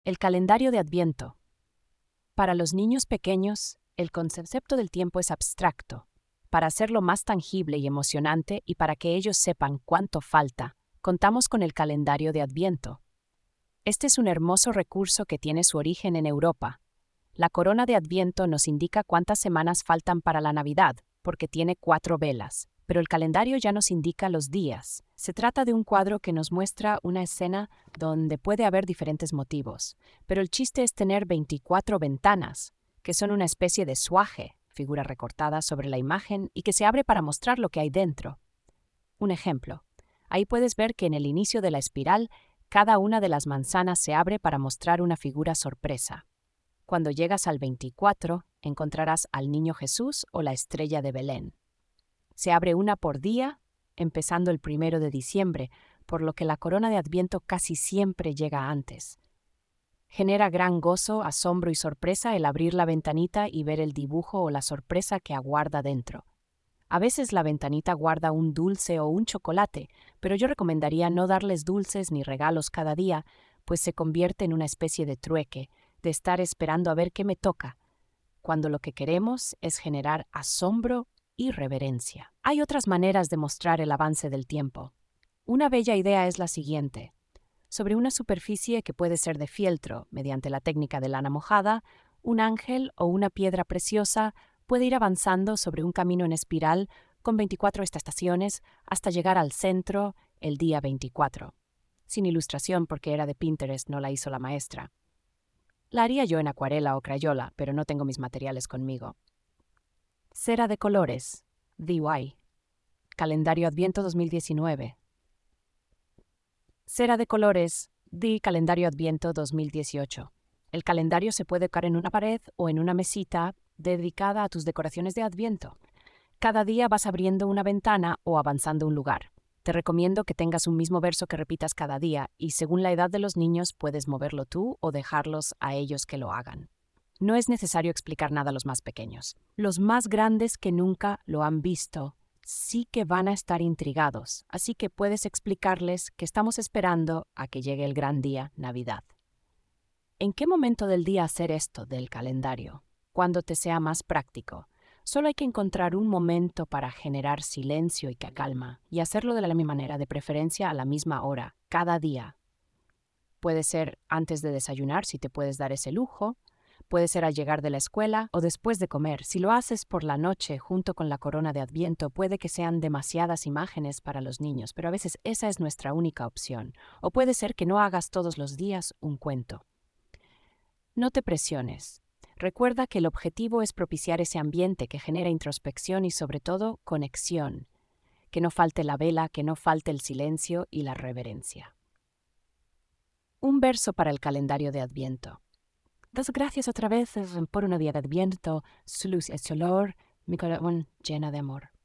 El calendario de Adviento. Para los niños pequeños, el concepto del tiempo es abstracto. Para hacerlo más tangible y emocionante y para que ellos sepan cuánto falta, contamos con el calendario de Adviento. Este es un hermoso recurso que tiene su origen en Europa. La corona de Adviento nos indica cuántas semanas faltan para la Navidad, porque tiene 4 velas, pero el calendario ya nos indica los días. Se trata de un cuadro que nos muestra una escena donde puede haber diferentes motivos, pero el chiste es tener 24 ventanas, que son una especie de suaje, figura recortada sobre la imagen y que se abre para mostrar lo que hay dentro. Un ejemplo. Ahí puedes ver que en el inicio de la espiral, cada una de las manzanas se abre para mostrar una figura sorpresa. Cuando llegas al 24, encontrarás al Niño Jesús o la estrella de Belén. Se abre una por día, empezando el 1 de diciembre, por lo que la corona de Adviento casi siempre llega antes. Genera gran gozo, asombro y sorpresa el abrir la ventanita y ver el dibujo o la sorpresa que aguarda dentro. A veces la ventanita guarda un dulce o un chocolate, pero yo recomendaría no darles dulces ni regalos cada día, pues se convierte en una especie de trueque, de estar esperando a ver qué me toca, cuando lo que queremos es generar asombro y reverencia. Hay otras maneras de mostrar el avance del tiempo. Una bella idea es la siguiente. Sobre una superficie que puede ser de fieltro, mediante la técnica de lana mojada, un ángel o una piedra preciosa puede ir avanzando sobre un camino en espiral con 24 estaciones hasta llegar al centro el día 24. Sin ilustración porque era de Pinterest, no la hizo la maestra. La haría yo en acuarela o crayola, pero no tengo mis materiales conmigo. Cera de colores, DIY. Calendario Adviento 2019. Cera de colores, Calendario Adviento 2018. El calendario se puede decorar en una pared o en una mesita dedicada a tus decoraciones de Adviento. Cada día vas abriendo una ventana o avanzando un lugar. Te recomiendo que tengas un mismo verso que repitas cada día y según la edad de los niños puedes moverlo tú o dejarlos a ellos que lo hagan. No es necesario explicar nada a los más pequeños. Los más grandes que nunca lo han visto sí que van a estar intrigados, así que puedes explicarles que estamos esperando a que llegue el gran día, Navidad. ¿En qué momento del día hacer esto del calendario? Cuando te sea más práctico. Solo hay que encontrar un momento para generar silencio y calma, y hacerlo de la misma manera, de preferencia a la misma hora, cada día. Puede ser antes de desayunar, si te puedes dar ese lujo. Puede ser al llegar de la escuela o después de comer. Si lo haces por la noche junto con la corona de Adviento, puede que sean demasiadas imágenes para los niños, pero a veces esa es nuestra única opción. O puede ser que no hagas todos los días un cuento. No te presiones. Recuerda que el objetivo es propiciar ese ambiente que genera introspección y sobre todo conexión. Que no falte la vela, que no falte el silencio y la reverencia. Un verso para el calendario de Adviento. Das gracias otra vez por un día de Adviento, su luz y su olor, mi corazón llena de amor.